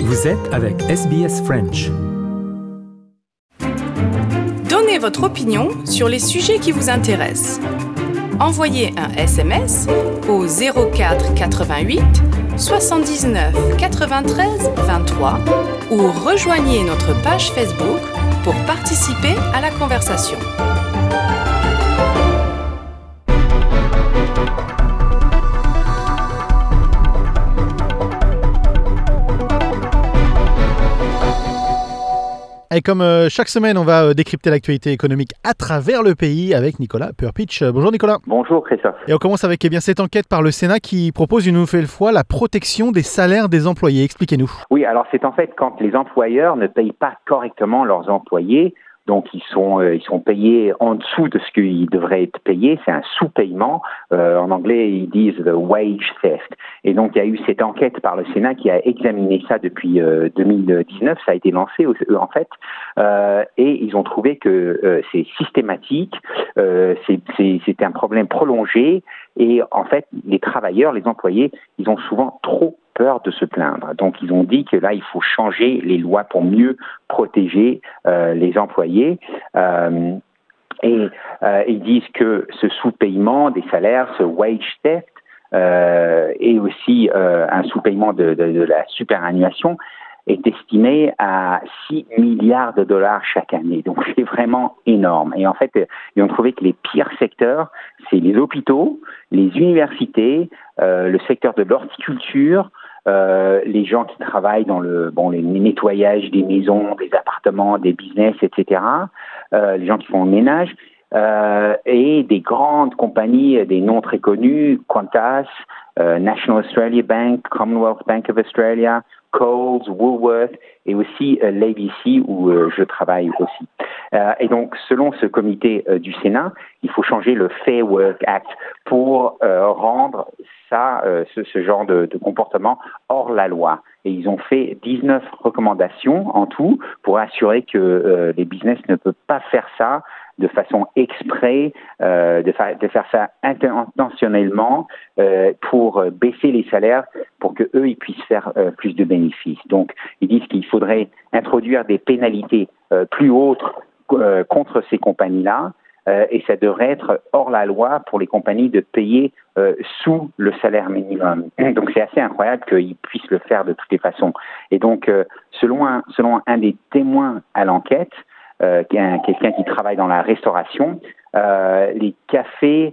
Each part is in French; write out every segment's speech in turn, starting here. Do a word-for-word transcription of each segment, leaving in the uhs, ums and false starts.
Vous êtes avec S B S French. Donnez votre opinion sur les sujets qui vous intéressent. Envoyez un S M S au zéro quatre quatre-vingt-huit soixante-dix-neuf quatre-vingt-treize vingt-trois ou rejoignez notre page Facebook pour participer à la conversation. Et comme euh, chaque semaine, on va euh, décrypter l'actualité économique à travers le pays avec Nicolas Purpich. Euh, bonjour Nicolas. Bonjour Christophe. Et on commence avec eh bien, cette enquête par le Sénat qui propose une nouvelle fois la protection des salaires des employés. Expliquez-nous. Oui, alors c'est en fait quand les employeurs ne payent pas correctement leurs employés. Donc, ils sont, euh, ils sont payés en dessous de ce qu'ils devraient être payés. C'est un sous-paiement. Euh, en anglais, ils disent the wage theft. Et donc, il y a eu cette enquête par le Sénat qui a examiné ça depuis euh, deux mille dix-neuf. Ça a été lancé, en fait. Euh, et ils ont trouvé que euh, c'est systématique. Euh, c'est, c'est, c'est un problème prolongé. Et en fait, les travailleurs, les employés, ils ont souvent trop peur de se plaindre. Donc, ils ont dit que là, il faut changer les lois pour mieux protéger euh, les employés. Euh, et euh, ils disent que ce sous-paiement des salaires, ce wage theft, euh, et aussi euh, un sous-paiement de, de, de la superannuation, est estimé à six milliards de dollars chaque année. Donc, c'est vraiment énorme. Et en fait, ils ont trouvé que les pires secteurs, c'est les hôpitaux, les universités, euh, le secteur de l'horticulture, Euh, les gens qui travaillent dans le bon les nettoyages des maisons, des appartements, des business, et cetera. Euh, les gens qui font le ménage euh, et des grandes compagnies, des noms très connus, Qantas, euh, National Australia Bank, Commonwealth Bank of Australia, Coles, Woolworth et aussi euh, l'A B C où euh, je travaille aussi. Euh, et donc, selon ce comité euh, du Sénat, il faut changer le Fair Work Act pour euh, rendre ça, euh, ce, ce genre de, de comportement hors la loi. Et ils ont fait dix-neuf recommandations en tout pour assurer que euh, les business ne peuvent pas faire ça de façon exprès, euh, de, fa- de faire ça intentionnellement euh, pour euh, baisser les salaires pour que eux ils puissent faire euh, plus de bénéfices. Donc, ils disent qu'il faudrait introduire des pénalités euh, plus hautes euh, contre ces compagnies-là. Euh, et ça devrait être hors la loi pour les compagnies de payer euh, sous le salaire minimum. Donc c'est assez incroyable qu'ils puissent le faire de toutes les façons. Et donc euh, selon un, selon un des témoins à l'enquête, euh, qui est un, quelqu'un qui travaille dans la restauration, euh, les cafés,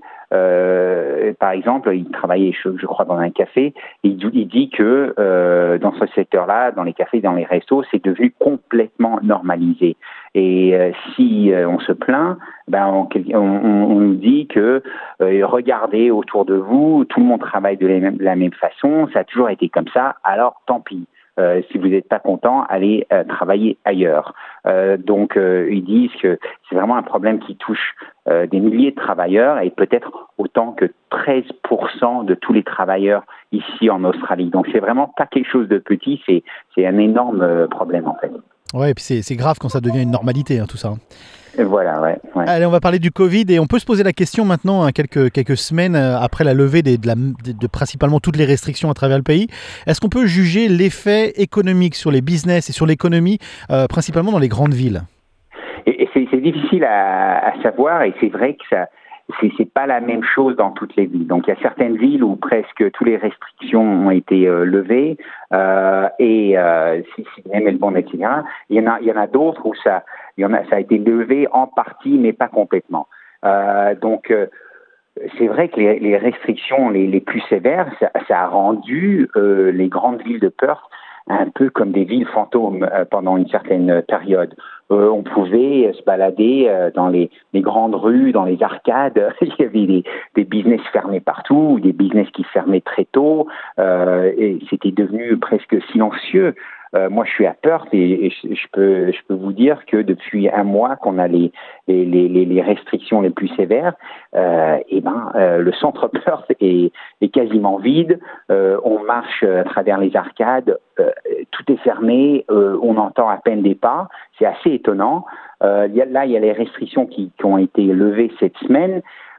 euh, par exemple, il travaillait, je, je crois, dans un café, et il, il dit que euh, dans ce secteur-là, dans les cafés, dans les restos, c'est devenu complètement normalisé. Et euh, si euh, on se plaint, ben on, on, on nous dit que euh, regardez autour de vous, tout le monde travaille de la, même, de la même façon, ça a toujours été comme ça, alors tant pis. Euh, si vous n'êtes pas content, allez euh, travailler ailleurs. Euh, donc, euh, ils disent que c'est vraiment un problème qui touche euh, des milliers de travailleurs et peut-être autant que treize pour cent de tous les travailleurs ici en Australie. Donc, c'est vraiment pas quelque chose de petit, c'est, c'est un énorme euh, problème en fait. Ouais, et puis c'est, c'est grave quand ça devient une normalité, hein, tout ça. Voilà, ouais, ouais. Allez, on va parler du Covid et on peut se poser la question maintenant, hein, quelques, quelques semaines après la levée des, de, la, de, de principalement toutes les restrictions à travers le pays. Est-ce qu'on peut juger l'effet économique sur les business et sur l'économie, euh, principalement dans les grandes villes? Et, et c'est, c'est difficile à, à savoir et c'est vrai que ça, c'est, c'est pas la même chose dans toutes les villes. Donc il y a certaines villes où presque toutes les restrictions ont été euh, levées euh, et euh, Sydney, Melbourne, et cetera. Il y en a, il y en a d'autres où ça, il y en a, ça a été levé en partie, mais pas complètement. Euh, donc euh, c'est vrai que les, les restrictions les, les plus sévères, ça, ça a rendu euh, les grandes villes de Perth un peu comme des villes fantômes euh, pendant une certaine période. Euh, on pouvait se balader euh, dans les, les grandes rues, dans les arcades. Il y avait des, des business fermés partout, des business qui fermaient très tôt, euh, et c'était devenu presque silencieux. Euh, moi, je suis à Perth et, et je, je peux, je peux vous dire que depuis un mois qu'on a les, les, les, les restrictions les plus sévères, euh, et ben, euh, le centre Perth est, est quasiment vide. Euh, on marche à travers les arcades, euh, tout est fermé, euh, on entend à peine des pas. C'est assez étonnant. Euh, y a, là, il y a les restrictions qui, qui ont été levées cette semaine.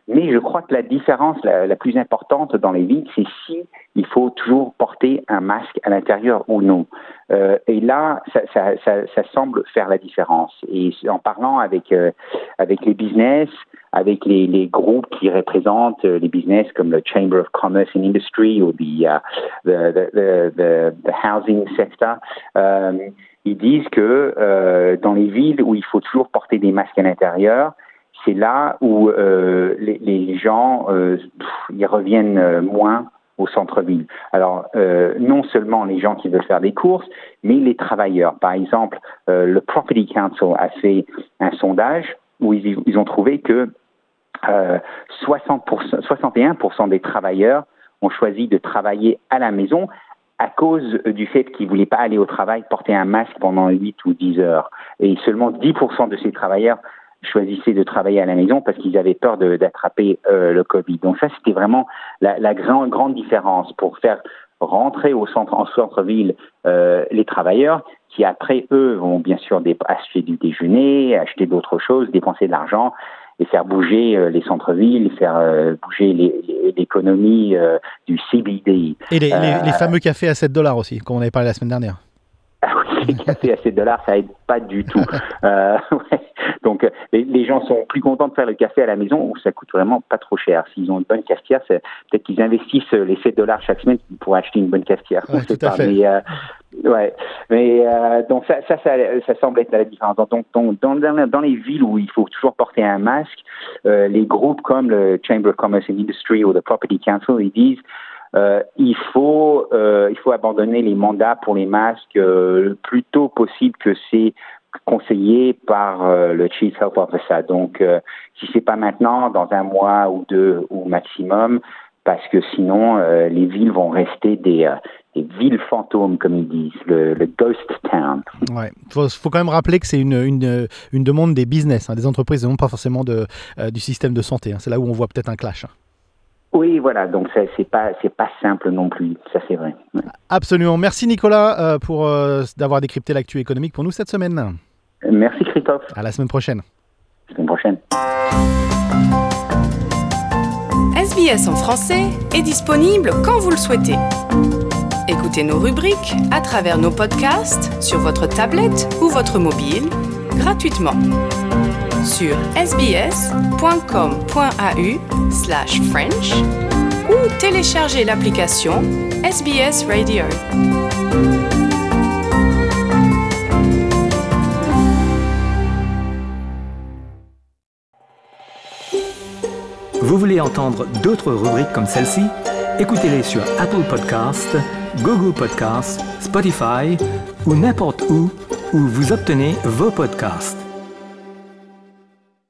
Mais je crois que la différence la, la plus importante dans les villes, c'est si il faut toujours porter un masque à l'intérieur ou non. Euh, et là, ça, ça, ça, ça semble faire la différence. Et en parlant avec euh, avec les business, avec les, les groupes qui représentent les business comme le Chamber of Commerce and Industry ou the, uh, the, the, the, the housing sector, euh, ils disent que euh, dans les villes où il faut toujours porter des masques à l'intérieur, c'est là où euh, les, les gens euh, ils reviennent moins au centre-ville. Alors, euh, non seulement les gens qui veulent faire des courses, mais les travailleurs. Par exemple, euh, le Property Council a fait un sondage où ils, ils ont trouvé que euh, soixante pour cent, soixante et un pour cent des travailleurs ont choisi de travailler à la maison à cause du fait qu'ils ne voulaient pas aller au travail porter un masque pendant huit ou dix heures. Et seulement dix pour cent de ces travailleurs choisissaient de travailler à la maison parce qu'ils avaient peur de, d'attraper euh, le Covid. Donc ça, c'était vraiment la, la grande, grande différence pour faire rentrer au centre, en centre-ville euh, les travailleurs qui, après, eux, vont bien sûr dé- acheter du déjeuner, acheter d'autres choses, dépenser de l'argent et faire bouger euh, les centres-villes, faire euh, bouger les, les, l'économie euh, du C B D. Et les, euh, les, les fameux cafés à sept dollars aussi, comme on avait parlé la semaine dernière. Ah oui, les cafés à sept dollars, ça aide pas du tout. euh, ouais. Donc, les, les gens sont plus contents de faire le café à la maison où ça coûte vraiment pas trop cher. S'ils ont une bonne cafetière, c'est, peut-être qu'ils investissent les sept dollars chaque semaine pour acheter une bonne cafetière. Ouais, tout à pas. fait. Mais, euh, ouais. Mais euh, donc ça, ça, ça, ça semble être la différence. Donc, donc dans, dans, dans les villes où il faut toujours porter un masque, euh, les groupes comme le Chamber of Commerce and Industry ou le Property Council, ils disent Euh, il faut euh, il faut abandonner les mandats pour les masques euh, le plus tôt possible que c'est conseillé par euh, le Chief Health Officer. Donc, euh, si c'est pas maintenant, dans un mois ou deux au maximum, parce que sinon, euh, les villes vont rester des, euh, des villes fantômes, comme ils disent, le, le ghost town. Ouais, faut, faut quand même rappeler que c'est une, une, une demande des business, hein, des entreprises, et non pas forcément de, euh, du système de santé. Hein. C'est là où on voit peut-être un clash. Hein. Oui, voilà, donc ça, c'est pas c'est pas simple non plus, ça c'est vrai. Ouais. Absolument. Merci Nicolas euh, pour euh, d'avoir décrypté l'actu économique pour nous cette semaine. Merci Christophe. À la semaine prochaine. À la semaine prochaine. S B S en français est disponible quand vous le souhaitez. Écoutez nos rubriques à travers nos podcasts sur votre tablette ou votre mobile gratuitement sur sbs.com.au slash French ou téléchargez l'application S B S Radio. Vous voulez entendre d'autres rubriques comme celle-ci? Écoutez-les sur Apple Podcasts, Google Podcasts, Spotify ou n'importe où où vous obtenez vos podcasts.